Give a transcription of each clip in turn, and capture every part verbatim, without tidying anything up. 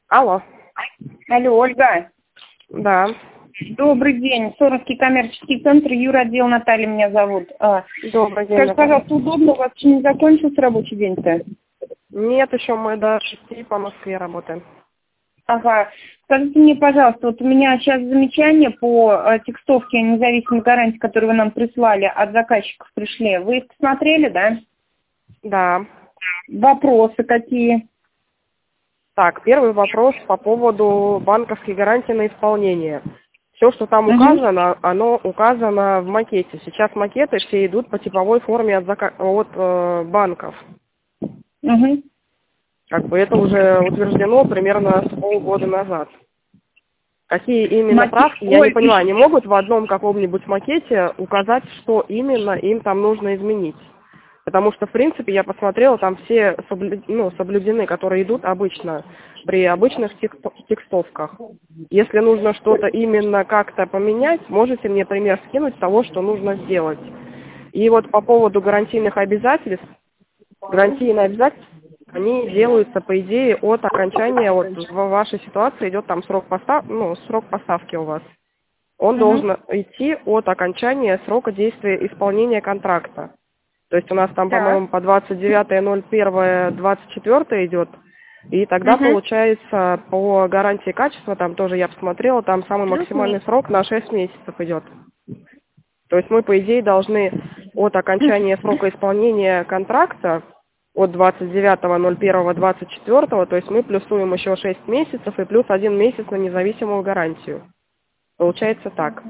Алло. Алло, Ольга. Да. Добрый день. Сорокский коммерческий центр, юротдел, Наталья меня зовут. А, Добрый день, Скажи, Наталья. пожалуйста, удобно? У вас еще не закончился рабочий день-то? Нет, еще мы до шести по Москве работаем. Ага. Скажите мне, пожалуйста, вот у меня сейчас замечания по э, текстовке о независимой гарантии, которые вы нам прислали, от заказчиков пришли. Вы их посмотрели, да? Да. Вопросы какие? Так, первый вопрос по поводу банковской гарантии на исполнение. Все, что там Угу. указано, оно указано в макете. Сейчас макеты все идут по типовой форме от, зака... от э, банков. Угу. Как бы это уже утверждено примерно с полгода назад. Какие именно Маке... правки, я не Ой, понимаю, не могут в одном каком-нибудь макете указать, что именно им там нужно изменить. Потому что, в принципе, я посмотрела, там все соблю... ну, соблюдены, которые идут обычно, при обычных текст- текстовках. Если нужно что-то именно как-то поменять, можете мне пример скинуть того, что нужно сделать. И вот по поводу гарантийных обязательств, гарантийные обязательства, они делаются, по идее, от окончания, вот в вашей ситуации идет там срок постав... ну, срок поставки у вас. Он Угу. должен идти от окончания срока действия исполнения контракта. То есть у нас там, Так. по-моему, по двадцать девятое ноль первое двадцать четвёртое идет. И тогда, Угу. получается, по гарантии качества, там тоже я посмотрела, там самый Плюс максимальный месяц. срок на шесть месяцев идет. То есть мы, по идее, должны от окончания срока исполнения контракта, от двадцать девятое ноль первое двадцать четвёртое, то есть мы плюсуем еще шесть месяцев и плюс один месяц на независимую гарантию. Получается так.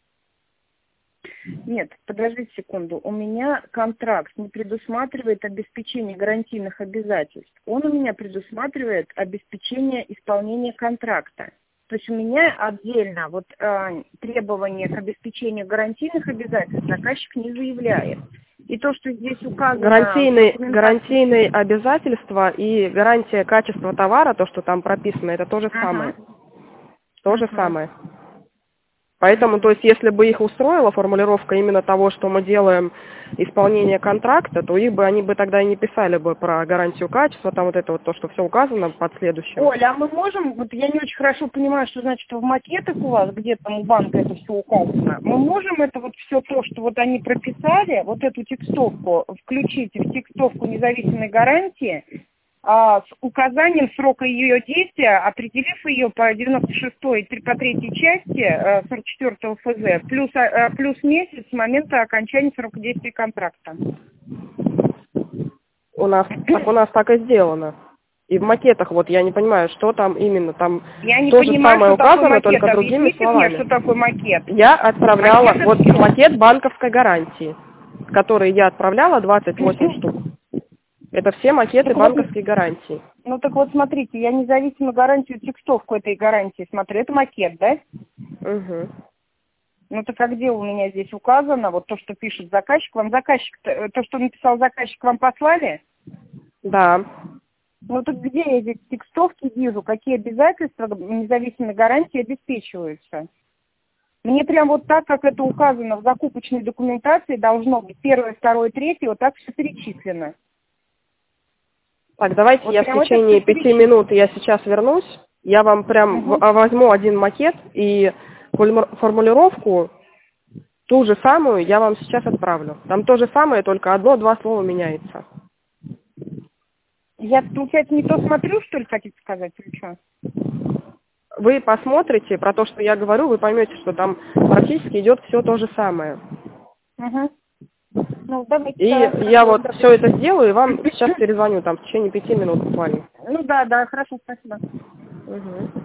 Нет, подождите секунду. У меня контракт не предусматривает обеспечение гарантийных обязательств. Он у меня предусматривает обеспечение исполнения контракта. То есть у меня отдельно вот э, требования к обеспечению гарантийных обязательств заказчик не заявляет. И то, что здесь указано в Гарантийные, документации... гарантийные обязательства и гарантия качества товара, то, что там прописано, это то же самое. Ага. То же Ага. самое. Поэтому, то есть, если бы их устроила формулировка именно того, что мы делаем исполнение контракта, то их бы, они бы тогда и не писали бы про гарантию качества, там вот это вот то, что все указано под следующим. Оля, а мы можем, вот я не очень хорошо понимаю, что значит в макетах у вас, где там у банка это все указано, мы можем это вот все то, что вот они прописали, вот эту текстовку включить в текстовку независимой гарантии, а, с указанием срока ее действия, определив ее по девяносто шестой по третьей части а, сорок четвёртого эф зэ, плюс, а, плюс месяц с момента окончания срока действия контракта. У нас, так у нас так и сделано. И в макетах, вот я не понимаю, что там именно, там Я не то же понимаю, самое что такое указано, макет. только другими Объясните мне, словами. что такое макет. Я отправляла, Макет вот это... макет банковской гарантии, который я отправляла, двадцать восемь штук. Это все макеты Так вот, банковской гарантии. ну так вот смотрите, я независимую гарантию, текстовку этой гарантии смотрю. Это макет, да? Угу. Ну так а где у меня здесь указано, вот то, что пишет заказчик, вам заказчик, то, что написал заказчик, вам послали? Да. Ну так где я здесь текстовки вижу, какие обязательства независимой гарантии обеспечиваются? Мне прям вот так, как это указано в закупочной документации, должно быть первое, второе, третье, вот так все перечислено. Так, давайте Вот я в прям это течение все пяти перечислено. минут, я сейчас вернусь, я вам прям в- Угу. а, возьму один макет и форму- формулировку, ту же самую, я вам сейчас отправлю. Там то же самое, только одно-два слова меняется. Я, получается, не то смотрю, что ли, хотите сказать, или что? Вы посмотрите, про то, что я говорю, вы поймете, что там практически идет все то же самое. Угу. Ну, давайте, И да, я хорошо, вот да. все это сделаю, и вам сейчас перезвоню, там, в течение пяти минут буквально. Ну да, да, хорошо, спасибо. Угу.